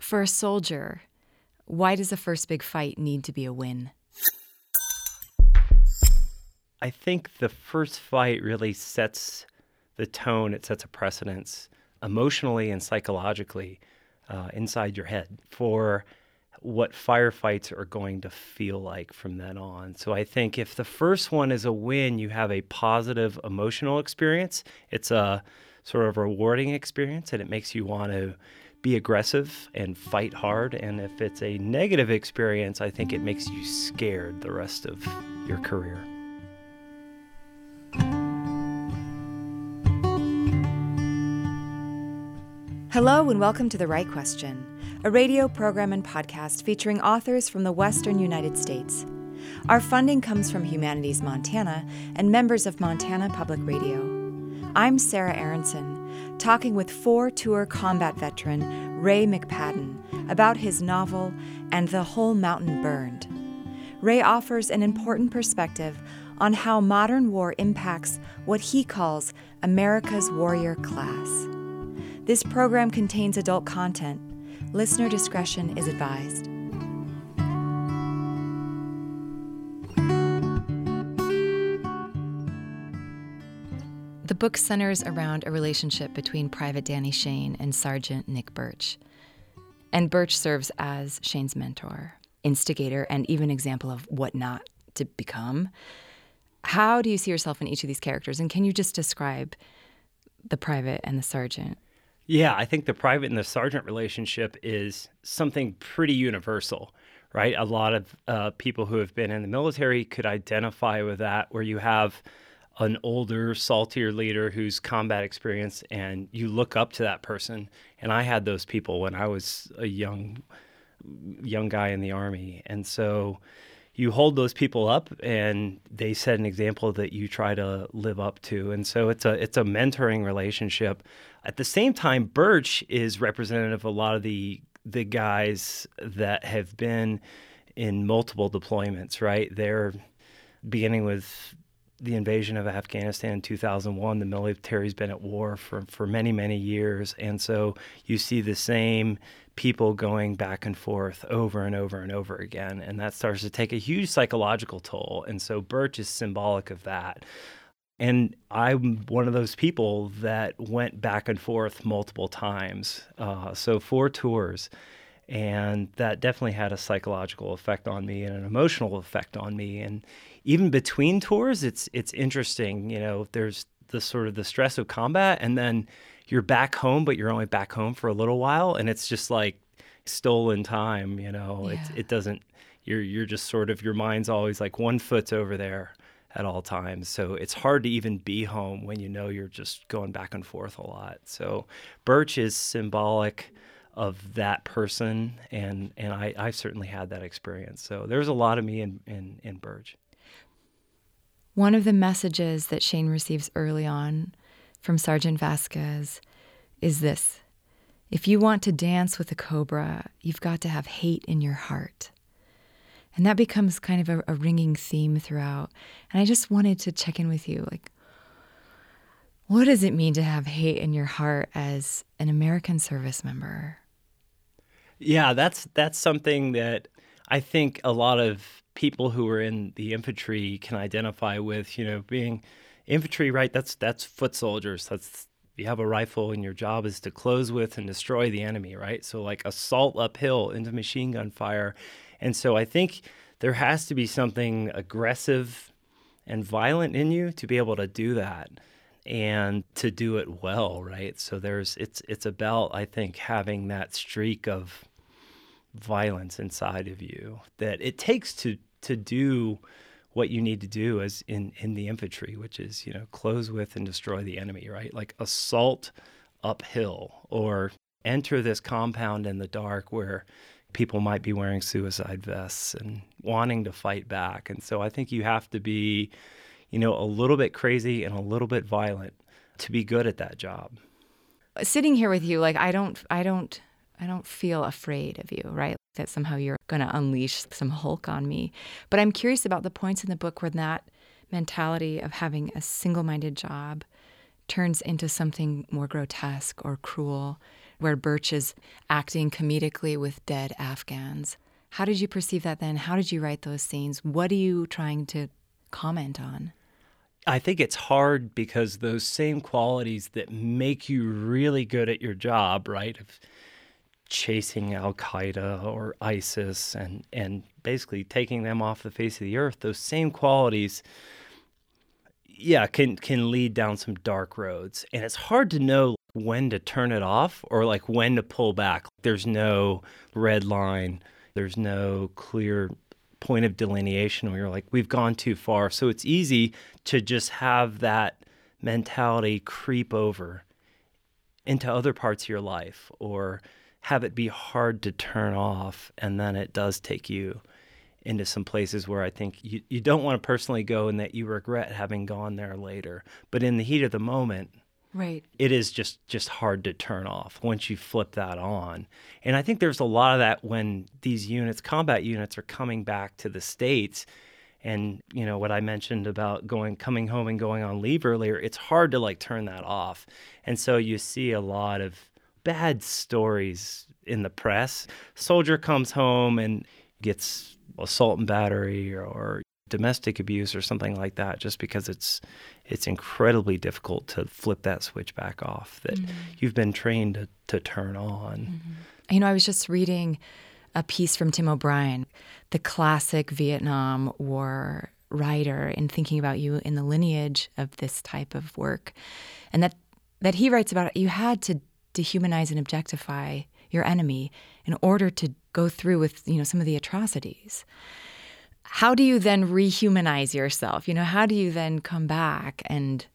For a soldier, why does the first big fight need to be a win? I think the first fight really sets the tone. It sets a precedence emotionally and psychologically inside your head for what firefights are going to feel like from then on. So I think if the first one is a win, you have a positive emotional experience. It's a sort of rewarding experience, and it makes you want to be aggressive and fight hard. And if it's a negative experience, I think it makes you scared the rest of your career. Hello and welcome to The Right Question, a radio program and podcast featuring authors from the Western United States. Our funding comes from Humanities Montana and members of Montana Public Radio. I'm Sarah Aronson, talking with 4-tour combat veteran Ray McPadden about his novel, And the Whole Mountain Burned. Ray offers an important perspective on how modern war impacts what he calls America's warrior class. This program contains adult content. Listener discretion is advised. The book centers around a relationship between Private Danny Shane and Sergeant Nick Birch. And Birch serves as Shane's mentor, instigator, and even example of what not to become. How do you see yourself in each of these characters? And can you just describe the private and the sergeant? Yeah, I think the private and the sergeant relationship is something pretty universal, right? A lot of people who have been in the military could identify with that, where you have an older, saltier leader who's combat experienced, and you look up to that person. And I had those people when I was a young guy in the Army. And so you hold those people up, and they set an example that you try to live up to. And so it's a mentoring relationship. At the same time, Birch is representative of a lot of the guys that have been in multiple deployments, right? They're beginning with the invasion of Afghanistan in 2001. The military's been at war for many, many years. And so you see the same people going back and forth over and over and over again. And that starts to take a huge psychological toll. And so Birch is symbolic of that. And I'm one of those people that went back and forth multiple times. So 4 tours. And that definitely had a psychological effect on me and an emotional effect on me. And even between tours, it's interesting. You know, there's the sort of the stress of combat, and then you're back home, but you're only back home for a little while. And it's just like stolen time, you know. Yeah. It doesn't, you're just sort of, your mind's always like one foot's over there at all times. So it's hard to even be home when you know you're just going back and forth a lot. So Birch is symbolic of that person, and I certainly had that experience. So there's a lot of me in Birch. One of the messages that Shane receives early on from Sergeant Vasquez is this: if you want to dance with a cobra, you've got to have hate in your heart. And that becomes kind of a ringing theme throughout. And I just wanted to check in with you, like, what does it mean to have hate in your heart as an American service member? Yeah, that's something that I think a lot of people who are in the infantry can identify with. You know, being infantry, right? That's foot soldiers. You have a rifle, and your job is to close with and destroy the enemy, right? So like assault uphill into machine gun fire. And so I think there has to be something aggressive and violent in you to be able to do that and to do it well, right? So it's about, I think, having that streak of violence inside of you that it takes to do what you need to do as in the infantry, which is, you know, close with and destroy the enemy, right? Like assault uphill, or enter this compound in the dark where people might be wearing suicide vests and wanting to fight back. And so I think you have to be, you know, a little bit crazy and a little bit violent to be good at that job. Sitting here with you, like, I don't feel afraid of you, right? That somehow you're going to unleash some Hulk on me. But I'm curious about the points in the book where that mentality of having a single-minded job turns into something more grotesque or cruel, where Birch is acting comedically with dead Afghans. How did you perceive that then? How did you write those scenes? What are you trying to comment on? I think it's hard because those same qualities that make you really good at your job, right, of chasing Al-Qaeda or ISIS and basically taking them off the face of the earth, those same qualities, can lead down some dark roads. And it's hard to know when to turn it off or like when to pull back. There's no red line. There's no clear point of delineation where you're like, we've gone too far. So it's easy to just have that mentality creep over into other parts of your life or have it be hard to turn off. And then it does take you into some places where I think you don't want to personally go and that you regret having gone there later. But in the heat of the moment, right, it is just hard to turn off once you flip that on. And I think there's a lot of that when these units, combat units, are coming back to the States. And, you know, what I mentioned about coming home and going on leave earlier, it's hard to like turn that off. And so you see a lot of bad stories in the press. Soldier comes home and gets assault and battery or domestic abuse or something like that, just because it's incredibly difficult to flip that switch back off that you've been trained to turn on. Mm-hmm. You know, I was just reading a piece from Tim O'Brien, the classic Vietnam War writer, and thinking about you in the lineage of this type of work. And that he writes about you had to dehumanize and objectify your enemy in order to go through with, you know, some of the atrocities. How do you then rehumanize yourself? You know, how do you then come back and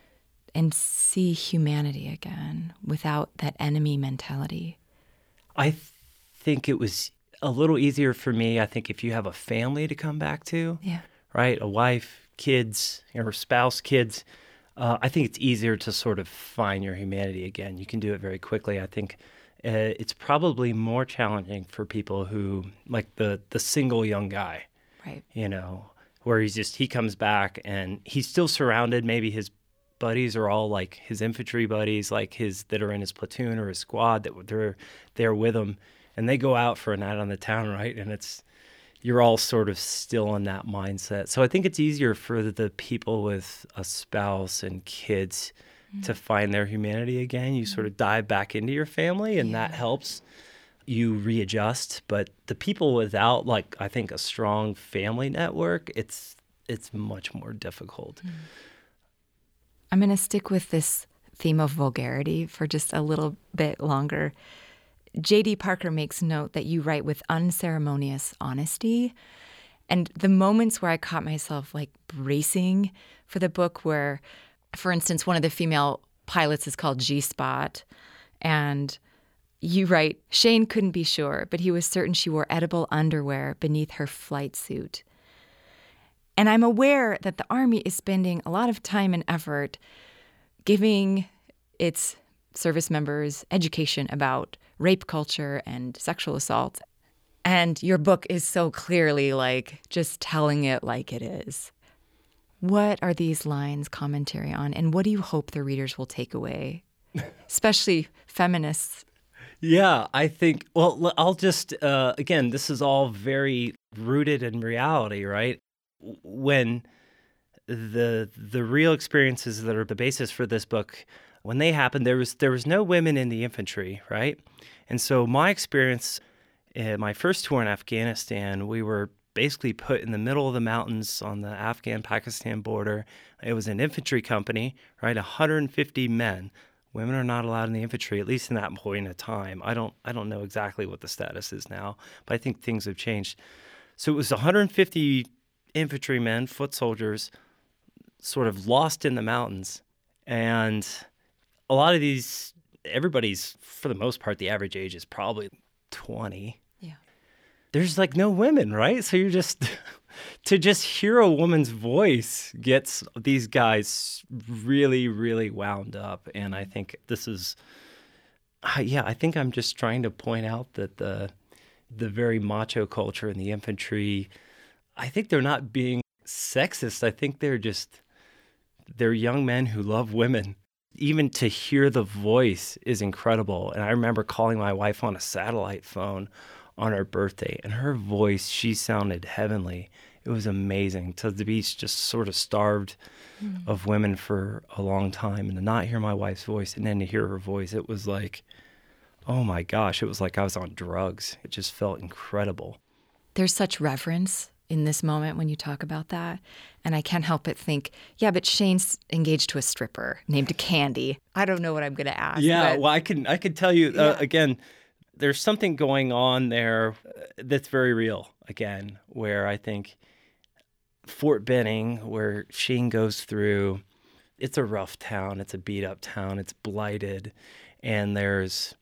see humanity again without that enemy mentality? I think it was a little easier for me, I think, if you have a family to come back to, right? A wife, kids, or spouse, kids. I think it's easier to sort of find your humanity again. You can do it very quickly. I think it's probably more challenging for people who, like the single young guy, right? You know, where he comes back and he's still surrounded. Maybe his buddies are all like his infantry buddies, like that are in his platoon or his squad that they're there with him, and they go out for a night on the town, right? And you're all sort of still in that mindset. So I think it's easier for the people with a spouse and kids to find their humanity again. You sort of dive back into your family, and that helps you readjust. But the people without, like, I think a strong family network, it's much more difficult. I'm going to stick with this theme of vulgarity for just a little bit longer. J.D. Parker makes note that you write with unceremonious honesty. And the moments where I caught myself like bracing for the book where, for instance, one of the female pilots is called G-Spot. And you write, Shane couldn't be sure, but he was certain she wore edible underwear beneath her flight suit. And I'm aware that the Army is spending a lot of time and effort giving its service members education about rape culture and sexual assault. And your book is so clearly like just telling it like it is. What are these lines commentary on, and what do you hope the readers will take away, especially feminists? Yeah, I think, well, I'll just, again, this is all very rooted in reality, right? When the real experiences that are the basis for this book, when they happened, there was no women in the infantry, right? And so my experience, my first tour in Afghanistan, we were basically put in the middle of the mountains on the Afghan-Pakistan border. It was an infantry company, right? 150 men. Women are not allowed in the infantry, at least in that point in time. I don't know exactly what the status is now, but I think things have changed. So it was 150 infantrymen, foot soldiers, sort of lost in the mountains. And a lot of these, everybody's, for the most part, the average age is probably 20. Yeah. There's like no women, right? So you're just, to just hear a woman's voice gets these guys really, really wound up. And I think this is, I think I'm just trying to point out that the very macho culture in the infantry, I think they're not being sexist. I think they're young men who love women. even to hear the voice is incredible. And I remember calling my wife on a satellite phone on her birthday, and her voice, she sounded heavenly. It was amazing to be just sort of starved of women for a long time, and to not hear my wife's voice and then to hear her voice. It was like, oh my gosh, it was like I was on drugs. It just felt incredible. There's such reverence in this moment when you talk about that. And I can't help but think, yeah, but Shane's engaged to a stripper named Candy. I don't know what I'm going to ask. Yeah, but... well, I could tell you, again, there's something going on there that's very real, again, where I think Fort Benning, where Shane goes through, it's a rough town. It's a beat-up town. It's blighted. And there's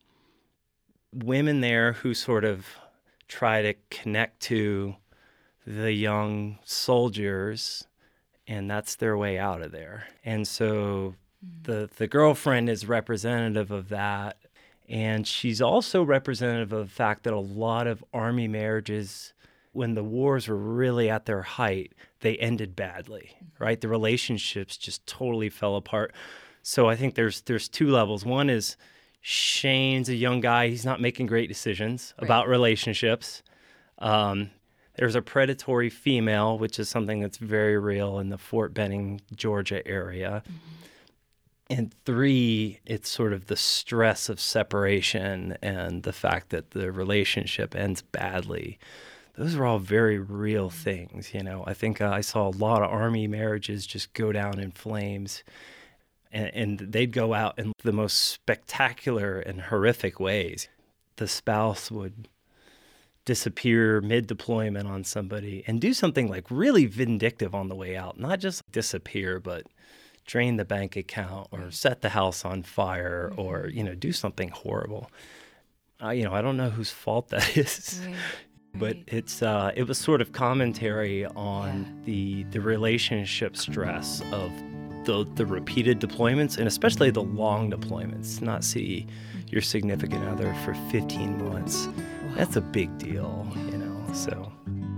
women there who sort of try to connect to the young soldiers, and that's their way out of there. And so the girlfriend is representative of that, and she's also representative of the fact that a lot of Army marriages, when the wars were really at their height, they ended badly, right? The relationships just totally fell apart. So I think there's two levels. One is Shane's a young guy. He's not making great decisions about relationships. There's a predatory female, which is something that's very real in the Fort Benning, Georgia area. And 3, it's sort of the stress of separation and the fact that the relationship ends badly. Those are all very real things, you know. I think I saw a lot of Army marriages just go down in flames, and they'd go out in the most spectacular and horrific ways. The spouse would disappear mid-deployment on somebody and do something like really vindictive on the way out, not just disappear, but drain the bank account or set the house on fire or, you know, do something horrible. I don't know whose fault that is. But it was sort of commentary on the relationship stress of the repeated deployments, and especially the long deployments. Not see your significant other for 15 months. That's a big deal, you know, so.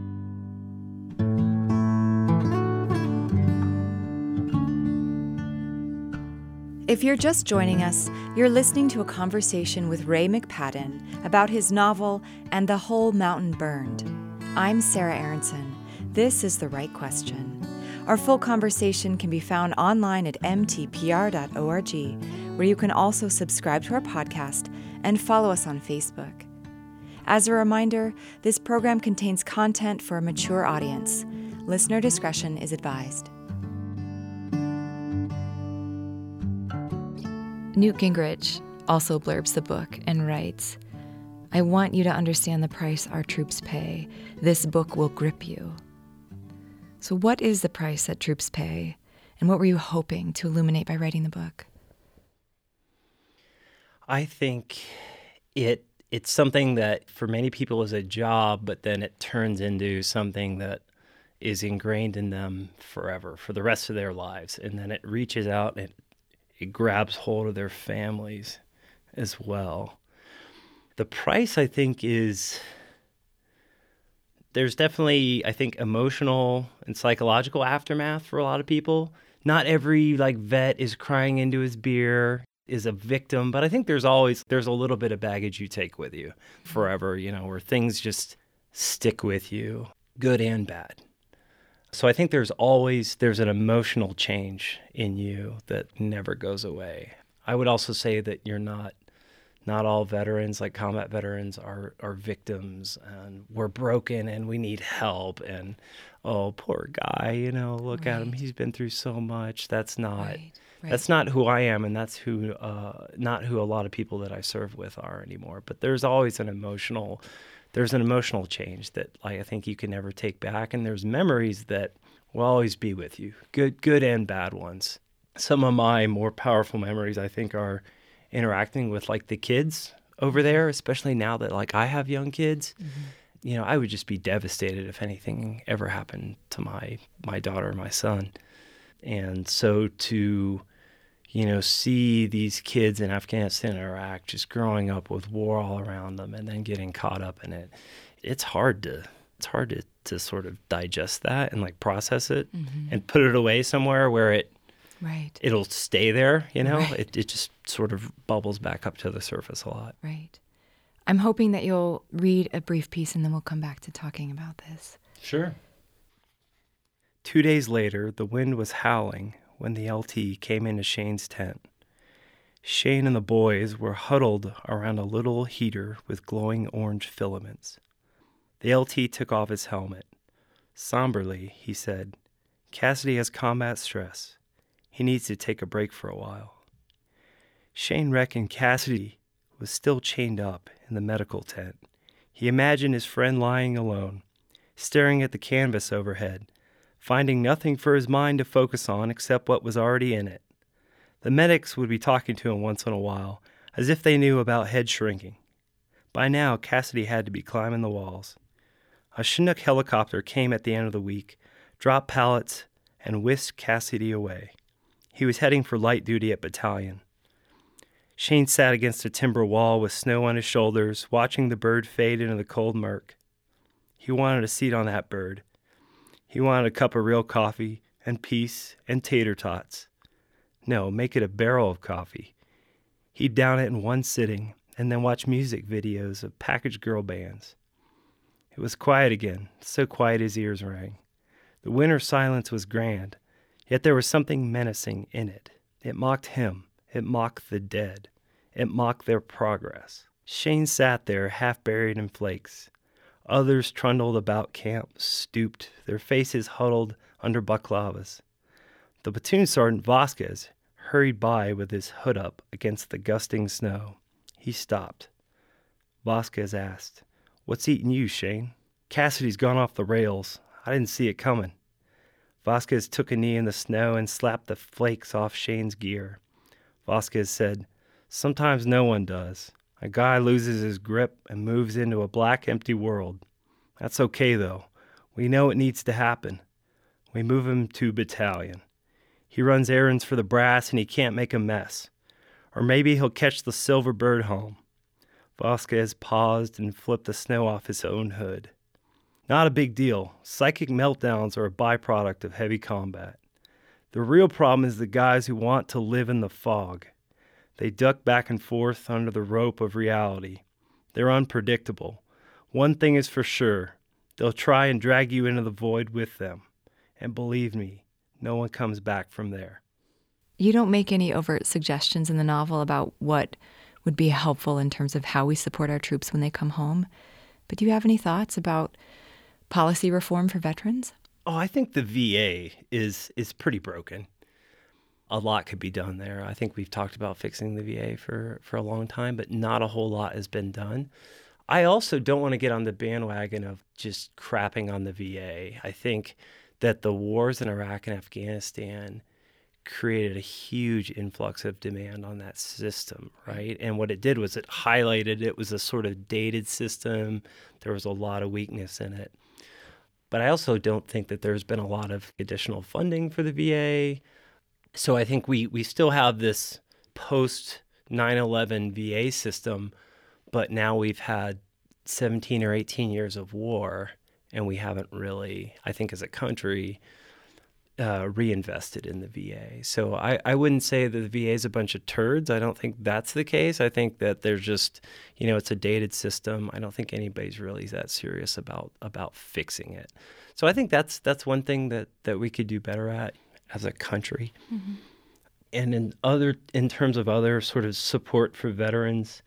If you're just joining us, you're listening to a conversation with Ray McPadden about his novel, And the Whole Mountain Burned. I'm Sarah Aronson. This is The Right Question. Our full conversation can be found online at mtpr.org, where you can also subscribe to our podcast and follow us on Facebook. As a reminder, this program contains content for a mature audience. Listener discretion is advised. Newt Gingrich also blurbs the book and writes, "I want you to understand the price our troops pay. This book will grip you." So what is the price that troops pay, and what were you hoping to illuminate by writing the book? I think it's something that for many people is a job, but then it turns into something that is ingrained in them forever, for the rest of their lives. And then it reaches out and it grabs hold of their families as well. The price, I think, is there's definitely, I think, emotional and psychological aftermath for a lot of people. Not every vet is crying into his beer, is a victim, but I think there's a little bit of baggage you take with you forever, where things just stick with you, good and bad. So I think there's an emotional change in you that never goes away. I would also say that you're not all veterans, like combat veterans, are victims, and we're broken and we need help. And, oh, poor guy, look at him. He's been through so much. That's not that's not who I am, and that's not who a lot of people that I serve with are anymore. But there's always an emotional change that I think you can never take back, and there's memories that will always be with you, good and bad ones. Some of my more powerful memories, I think, are interacting with the kids over there, especially now that I have young kids. Mm-hmm. I would just be devastated if anything ever happened to my daughter or my son. And so to see these kids in Afghanistan and Iraq just growing up with war all around them and then getting caught up in it, it's hard to sort of digest that and process it, mm-hmm. and put it away somewhere where it Right. it'll stay there, Right. It just sort of bubbles back up to the surface a lot. Right. I'm hoping that you'll read a brief piece and then we'll come back to talking about this. Sure. 2 days later, the wind was howling when the LT came into Shane's tent. Shane and the boys were huddled around a little heater with glowing orange filaments. The LT took off his helmet. Somberly, he said, "Cassidy has combat stress. He needs to take a break for a while." Shane reckoned Cassidy was still chained up in the medical tent. He imagined his friend lying alone, staring at the canvas overhead, finding nothing for his mind to focus on except what was already in it. The medics would be talking to him once in a while, as if they knew about head shrinking. By now, Cassidy had to be climbing the walls. A Chinook helicopter came at the end of the week, dropped pallets, and whisked Cassidy away. He was heading for light duty at battalion. Shane sat against a timber wall with snow on his shoulders, watching the bird fade into the cold murk. He wanted a seat on that bird. He wanted a cup of real coffee and peace and tater tots. No, make it a barrel of coffee. He'd down it in one sitting and then watch music videos of packaged girl bands. It was quiet again, so quiet his ears rang. The winter silence was grand, yet there was something menacing in it. It mocked him. It mocked the dead. It mocked their progress. Shane sat there, half buried in flakes. Others trundled about camp, stooped, their faces huddled under balaclavas. The platoon sergeant Vasquez hurried by with his hood up against the gusting snow. He stopped. Vasquez asked, "What's eating you, Shane?" "Cassidy's gone off the rails. I didn't see it coming." Vasquez took a knee in the snow and slapped the flakes off Shane's gear. Vasquez said, "Sometimes no one does. A guy loses his grip and moves into a black, empty world. That's okay, though. We know it needs to happen. We move him to battalion. He runs errands for the brass and he can't make a mess. Or maybe he'll catch the silver bird home." Vasquez paused and flipped the snow off his own hood. "Not a big deal. Psychic meltdowns are a byproduct of heavy combat. The real problem is the guys who want to live in the fog. They duck back and forth under the rope of reality. They're unpredictable. One thing is for sure. They'll try and drag you into the void with them. And believe me, no one comes back from there." You don't make any overt suggestions in the novel about what would be helpful in terms of how we support our troops when they come home. But do you have any thoughts about policy reform for veterans? Oh, I think the VA is pretty broken. A lot could be done there. I think we've talked about fixing the VA for a long time, but not a whole lot has been done. I also don't want to get on the bandwagon of just crapping on the VA. I think that the wars in Iraq and Afghanistan created a huge influx of demand on that system, right? And what it did was it highlighted it was a sort of dated system. There was a lot of weakness in it. But I also don't think that there's been a lot of additional funding for the VA. So I think we still have this post 9/11 VA system, but now we've had 17 or 18 years of war, and we haven't really, I think as a country, reinvested in the VA. So I wouldn't say that the VA is a bunch of turds. I don't think that's the case. I think that they're just, it's a dated system. I don't think anybody's really that serious about fixing it. So I think that's one thing that we could do better at as a country. Mm-hmm. And in terms of other sort of support for veterans,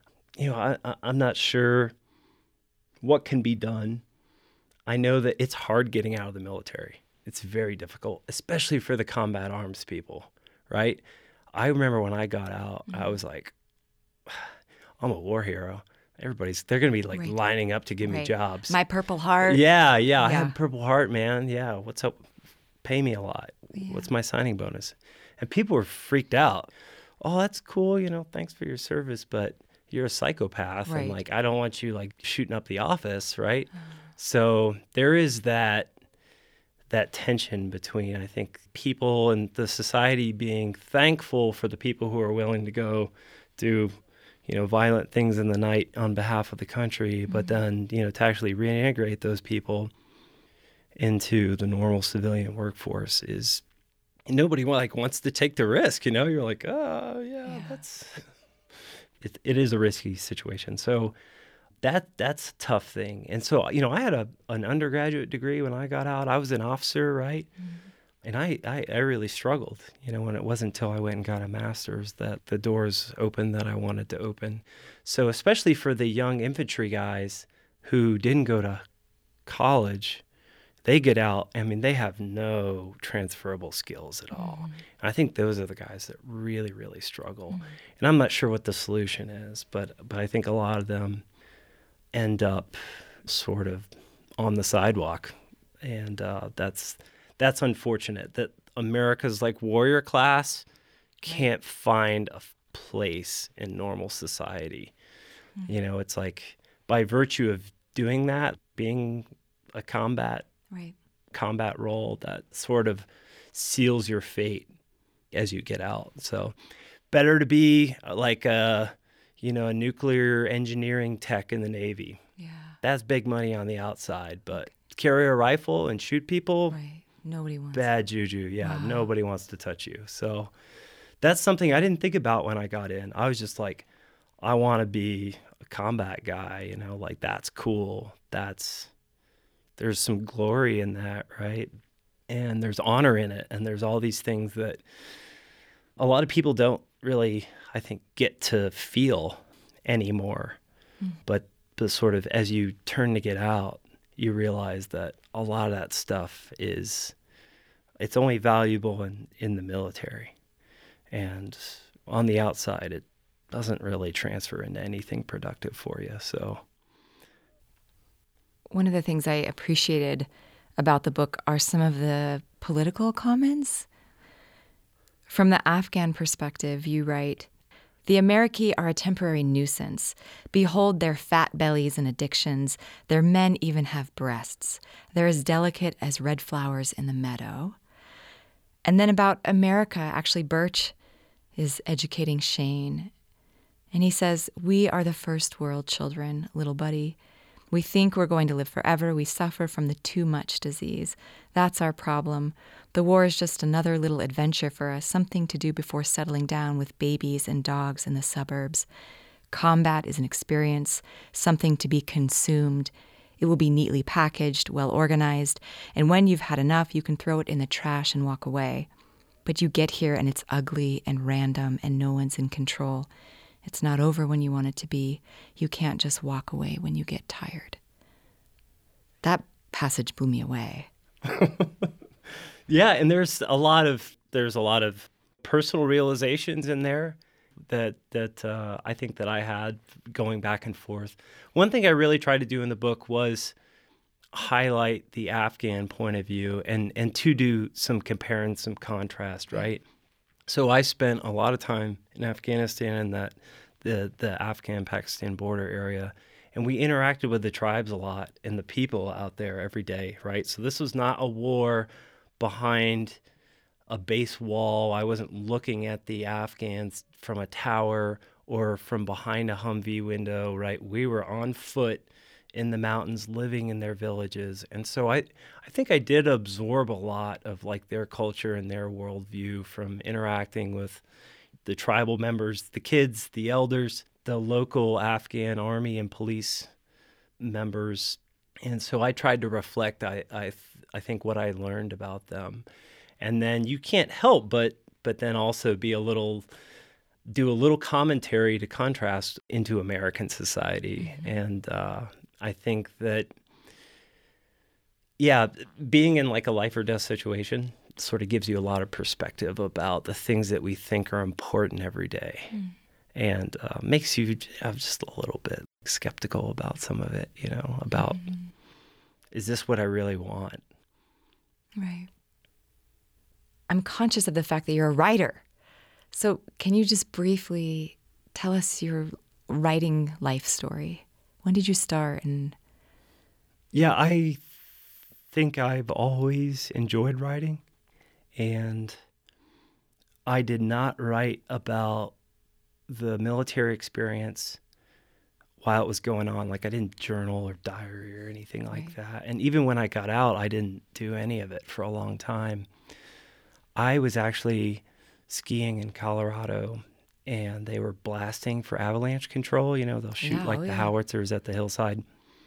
I'm not sure what can be done. I know that it's hard getting out of the military. It's very difficult, especially for the combat arms people, right? I remember when I got out, I was like, I'm a war hero. They're going to be like lining up to give me jobs. My Purple Heart. Yeah. I have Purple Heart, man. Yeah. What's up? Pay me a lot. Yeah. What's my signing bonus? And people were freaked out. Oh, that's cool. Thanks for your service, but you're a psychopath. Right. And I don't want you shooting up the office. Right. So there is that tension between, I think, people and the society being thankful for the people who are willing to go do, violent things in the night on behalf of the country, but then, to actually reintegrate those people into the normal civilian workforce is And nobody like wants to take the risk, you know? You're like, oh, yeah. That's it is a risky situation. So that's a tough thing. And so, I had an undergraduate degree when I got out. I was an officer, right? And I really struggled, when it wasn't until I went and got a master's that the doors opened that I wanted to open. So especially for the young infantry guys who didn't go to college, they get out, they have no transferable skills at all. And I think those are the guys that really, really struggle. And I'm not sure what the solution is, but I think a lot of them end up sort of on the sidewalk. And that's unfortunate that America's like warrior class can't find a place in normal society. It's like by virtue of doing that, being a combat role, that sort of seals your fate as you get out. So better to be like a nuclear engineering tech in the Navy. Yeah. That's big money on the outside, but carry a rifle and shoot people. Right. Nobody wants bad juju. Yeah. Wow. Nobody wants to touch you. So that's something I didn't think about when I got in. I was just like, I want to be a combat guy, like that's cool. There's some glory in that, right? And there's honor in it. And there's all these things that a lot of people don't really, I think, get to feel anymore. But sort of as you turn to get out, you realize that a lot of that stuff it's only valuable in the military. And on the outside, it doesn't really transfer into anything productive for you. So one of the things I appreciated about the book are some of the political comments. From the Afghan perspective, you write, "The Americi are a temporary nuisance. Behold their fat bellies and addictions. Their men even have breasts. They're as delicate as red flowers in the meadow." And then about America, actually, Birch is educating Shane. And he says, "We are the first world children, little buddy. We think we're going to live forever. We suffer from the too much disease. That's our problem. The war is just another little adventure for us, something to do before settling down with babies and dogs in the suburbs. Combat is an experience, something to be consumed. It will be neatly packaged, well organized, and when you've had enough, you can throw it in the trash and walk away. But you get here and it's ugly and random and no one's in control. It's not over when you want it to be. You can't just walk away when you get tired." That passage blew me away. Yeah, and there's a lot of personal realizations in there that I think that I had going back and forth. One thing I really tried to do in the book was highlight the Afghan point of view and to do some compare and some contrast, right? So I spent a lot of time in Afghanistan and the Afghan-Pakistan border area, and we interacted with the tribes a lot and the people out there every day, right? So this was not a war behind a base wall. I wasn't looking at the Afghans from a tower or from behind a Humvee window, right? We were on foot in the mountains, living in their villages. And so I think I did absorb a lot of like their culture and their worldview from interacting with the tribal members, the kids, the elders, the local Afghan army and police members. And so I tried to reflect, I think, what I learned about them. And then you can't help but then also do a little commentary to contrast into American society. Mm-hmm. And I think that, being in like a life or death situation sort of gives you a lot of perspective about the things that we think are important every day. And makes you just a little bit skeptical about some of it, about is this what I really want? Right. I'm conscious of the fact that you're a writer. So can you just briefly tell us your writing life story? When did you start? Yeah, I think I've always enjoyed writing. And I did not write about the military experience while it was going on. Like I didn't journal or diary or anything like that. And even when I got out, I didn't do any of it for a long time. I was actually skiing in Colorado, and they were blasting for avalanche control. They'll shoot the howitzers at the hillside.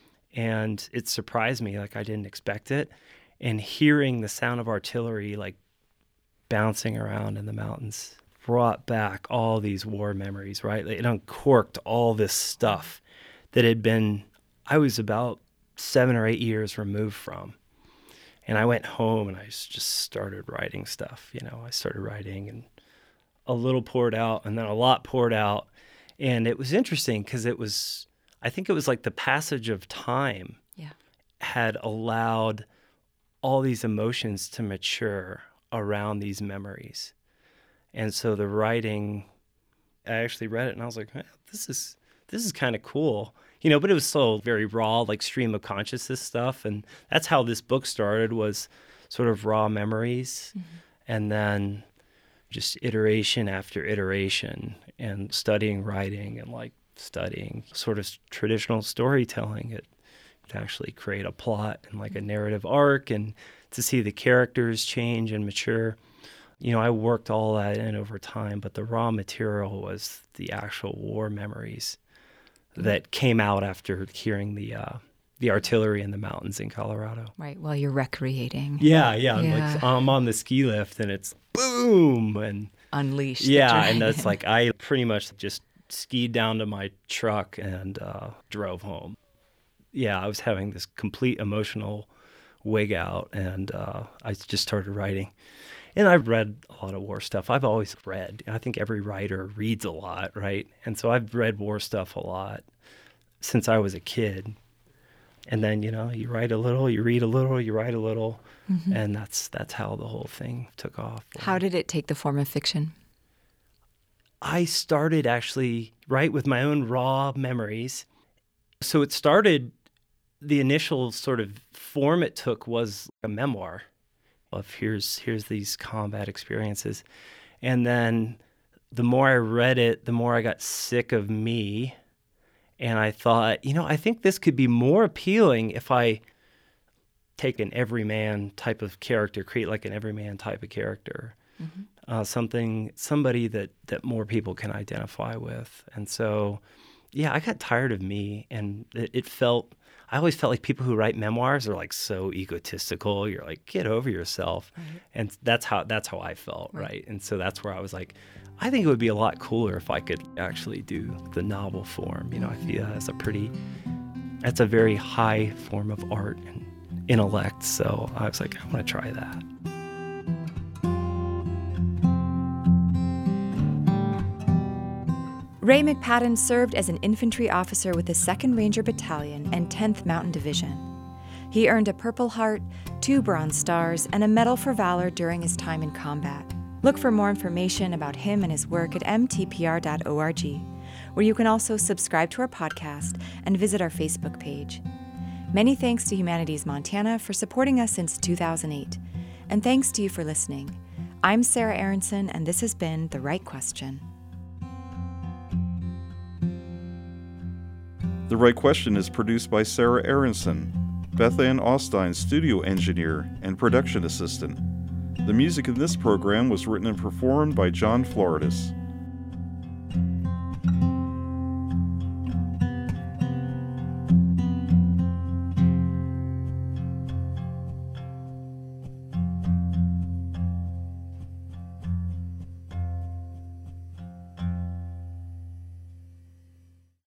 And it surprised me, I didn't expect it. And hearing the sound of artillery, bouncing around in the mountains brought back all these war memories, right? It uncorked all this stuff that I was about 7 or 8 years removed from. And I went home and I just started writing stuff. I started writing, and a little poured out and then a lot poured out. And it was interesting because I think it was the passage of time had allowed all these emotions to mature around these memories. And so the writing, I actually read it and I was like, this is kind of cool. But it was still very raw, stream of consciousness stuff. And that's how this book started, was sort of raw memories. Mm-hmm. And then just iteration after iteration, and studying writing and studying sort of traditional storytelling to actually create a plot and a narrative arc, and to see the characters change and mature. I worked all that in over time, but the raw material was the actual war memories that came out after hearing the artillery in the mountains in Colorado. Right, while you're recreating. Yeah. I'm on the ski lift and it's boom and unleashed. Yeah, and that's I pretty much just skied down to my truck and drove home. Yeah, I was having this complete emotional wig out, and I just started writing. And I've read a lot of war stuff. I've always read. I think every writer reads a lot, right? And so I've read war stuff a lot since I was a kid. And then, you write a little, you read a little, you write a little, mm-hmm. and that's how the whole thing took off. How did it take the form of fiction? I started actually, with my own raw memories. So it started, the initial sort of form it took was a memoir of here's these combat experiences. And then the more I read it, the more I got sick of me. And I thought, I think this could be more appealing if I take an everyman type of character, create an everyman type of character, mm-hmm. Somebody that more people can identify with. And so, I got tired of me, and I always felt like people who write memoirs are so egotistical. You're get over yourself. Right. And that's how I felt, right? And so that's where I was I think it would be a lot cooler if I could actually do the novel form. I feel that's a very high form of art and intellect. So I was I want to try that. Ray McPadden served as an infantry officer with the 2nd Ranger Battalion and 10th Mountain Division. He earned a Purple Heart, 2 Bronze Stars, and a Medal for Valor during his time in combat. Look for more information about him and his work at mtpr.org, where you can also subscribe to our podcast and visit our Facebook page. Many thanks to Humanities Montana for supporting us since 2008, and thanks to you for listening. I'm Sarah Aronson, and this has been The Right Question. The Right Question is produced by Sarah Aronson, Beth Ann Austin, studio engineer and production assistant. The music in this program was written and performed by John Floridis.